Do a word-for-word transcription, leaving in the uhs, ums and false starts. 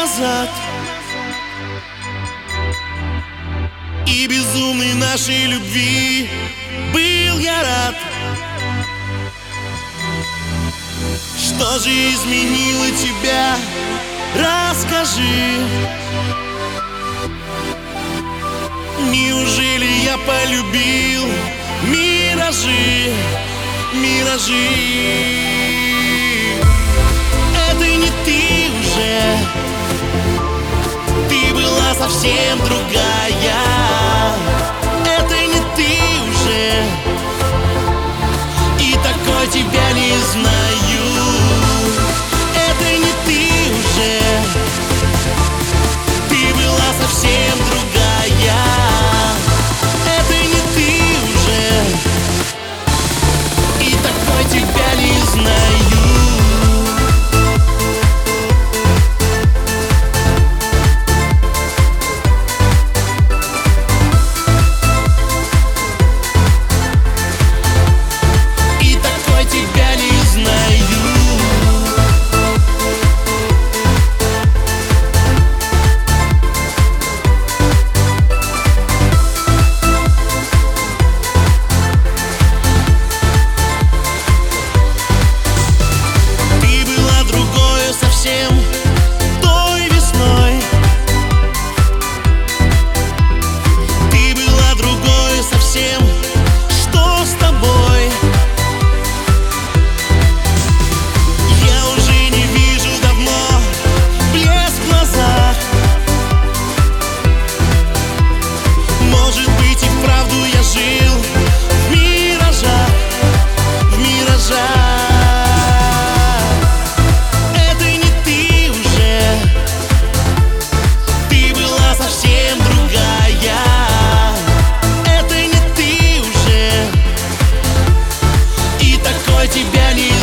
назад. И безумной нашей любви был я рад. Что же изменило тебя? Расскажи. Неужели я полюбил миражи, миражи? Это не ты уже, ты была совсем другая. Это не ты уже, и такой тебя не знаю. Это не ты уже, ты была совсем другая. Это не ты уже, и такой тебя не знаю. Тебя не